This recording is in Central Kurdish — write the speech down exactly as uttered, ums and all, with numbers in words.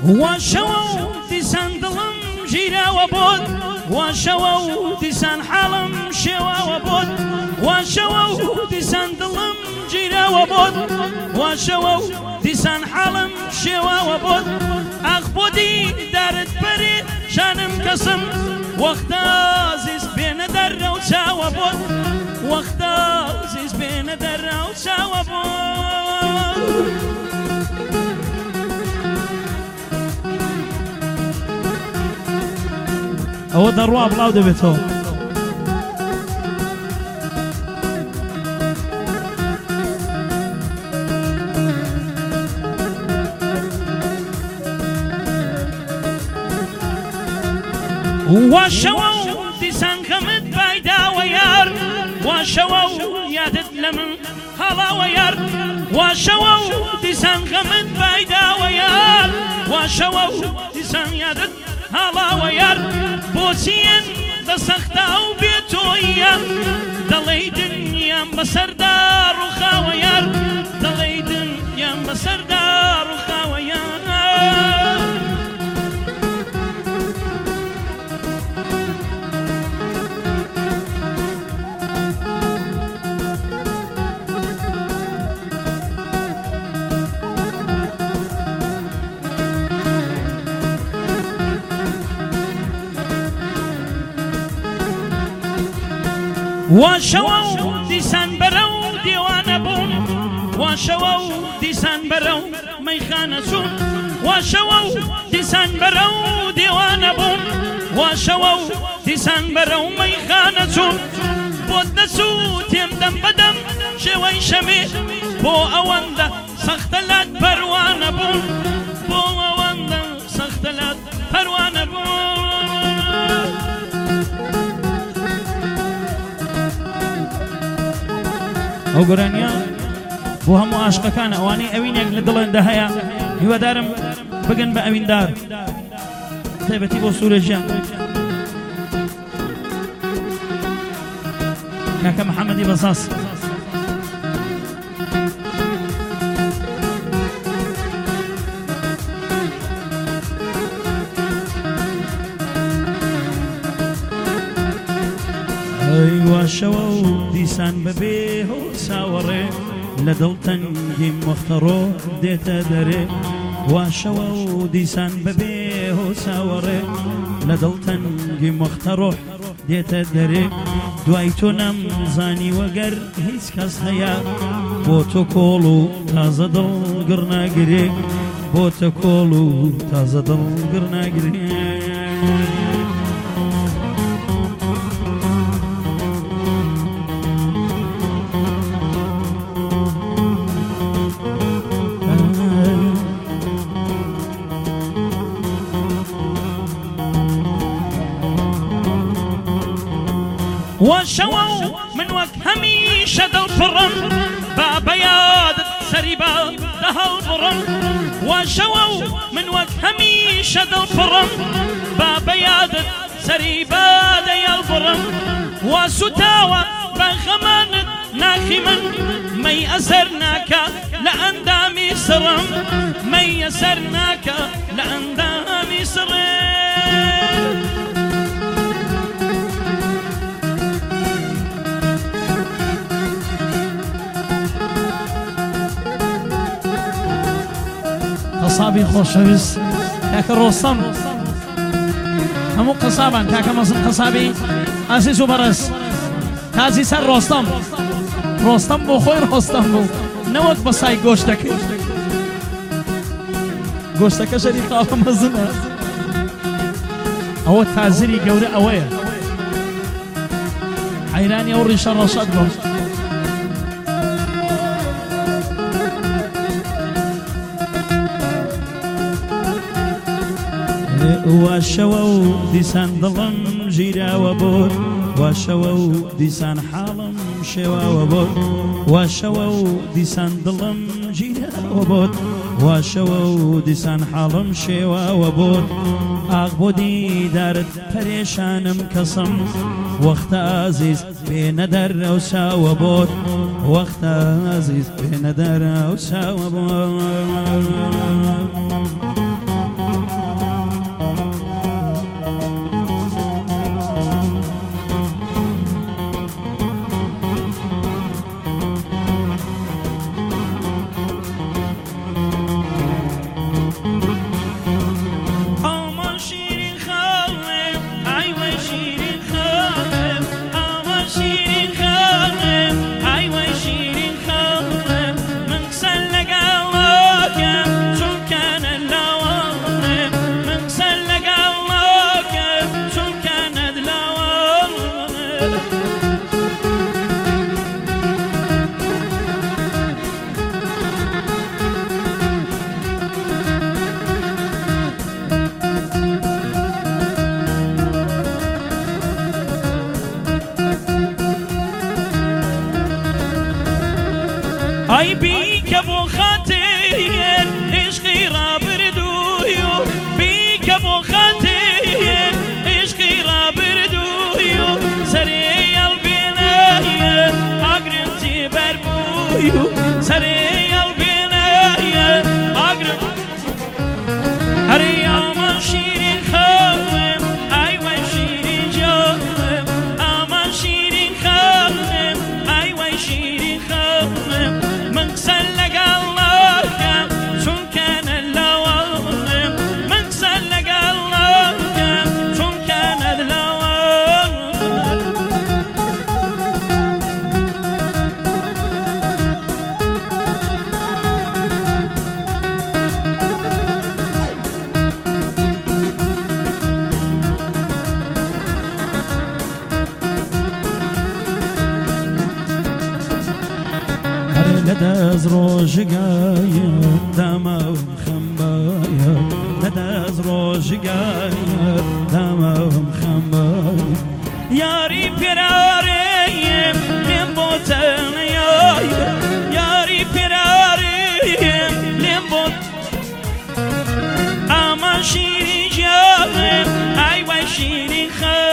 واشەوە و دیسان دڵم ژیراوە بۆت واشەوە و دیسان حاڵم شێواوە بۆت واشەوە و دیسان دڵم ژیراوە بۆت واشەوە و دیسان حاڵم شێواوە بۆت ئاخ بۆ دیدارت پەرێ شانم کەسم وەختە زیز بێنە دەرە و چاوە بۆت وەختە زیز بێنە دەرە و چاوە بۆت ئەوە دەڕوا بڵاو دەبێتەوە واشەوە و دیسان کەمت پایداوە یار واشەوە و یادت لە من هەڵاوە یار واشەوە و دیسان کەمت پایداوە یار واشەوە و دیسان یادت هەڵاوە یار بۆچیەن بەسەختا و بێتۆیە دەڵێی دنیام بەسەردا ڕووخاوە یار دەڵێی دنیام بەسەردا ڕووخاوە یار واشەوە و دیسان بەرە و دیوانە بوون واشەوە و دیسان بەرە و مەیخانە چوون واشەوە و دیسان بەرە و دیوانە بوون واشەوە و دیسان بەرە و مەیخانە چوون بۆت دەسوو تێم دەم بەدەم شێوەی شەمێ بۆ ئەوەندە سەختە لات پەروانە بوون بۆ ئەوەندە سەختە لات پەروانە بوون ئەو گۆرانیە بۆ هەموو عاشقەکان ئەوانەی ئەوینێک لە دڵێندا هەیە هیوادارم بگەن بە ئەویندار تایبەتی بۆ سوورەژیان کاکە محەممەدی بەساس واشەوە و دیسان بەبێ هۆساوەڕێ لە دڵتەنگی مەختەڕۆ دێتە دەرێ واشەوە و دیسان بەبێ هۆساوەڕێ لە دڵتەنگی مەختەڕۆ دێتە دەرێ دوای تۆ نەمزانی وەگەر هیچ کەس هەیە بۆ تۆ کۆڵ و تازە دڵ گڕناگرێ بۆ تۆ کۆڵ و تازە دڵ گڕناگرێ واشەوە و من وەک هەمیشە دڵپڕم با بەیادت سەری با دەهەڵبڕم واشەوە و من وەک هەمیشە دڵپڕم با بەیادت سەری با دەیەڵبڕم وا سوتاوە بە غەمانت ناخی من مەی ئەسەر ناکە لە ئەندامی سڕم مەی ئەسەر ناکە لە ئەندامی سڕم قەسابی خۆشەویست کاکە ڕۆستەم هەموو قەسابان کاکە مەزن قەسابی ئازیز و بەڕێز تازی سەر ڕۆستەم ڕۆستەم بۆ خۆی ڕۆستەم بوو نەوەک بە سای گۆشتەکەی گۆشتەکە شەری قاوە مەزنە ئەوە تازری گەورە ئەوەیە حەیرانی ئەو ڕیشە ڕەشەت بووم واشەوە و دیسان دڵم ژیراوە بۆت واشەوە و دیسان حاڵم شێواوە بۆت واشەوە و دیسان دڵم ژیراوە بۆت واشەوە و دیسان حاڵم شێواوە بۆت ئاغ بۆ دیدارت پەرێشانم کەسم وەختە ئازیز بێنە دەرەوساوە بۆت وەختە ئازیز بێنە دەرەوساوە بۆت ئای بیکە بۆ خاتێر عشقی ڕابردووی و بیکە بۆ خاتێر عشقی ڕابردووی و سەرێ هەڵبێنایە ئاگرم جێبەر بووی و سەرێ هەڵبێنایە ئاگرم هەرێ ئامان شیرین خاڵم ئای وای شیرین جاڵم ئامان شیرین خاڵم ئای وای شیرین خاڵم من قسە لەگەڵ ناکەم چونکەنە لاوەڵم من قسە لەگەڵ ناکەم چونکەنە لاوەڵم لدەز ڕۆژگایە داماوم خەمبایە لەدەز ڕۆژگایە داماوم خەمبایە یاری پێرارێم لێم بۆ تەنیایە یاری پێرارێم لێم بۆ ئامان شیرین جاڵم ئای وای شیرین خە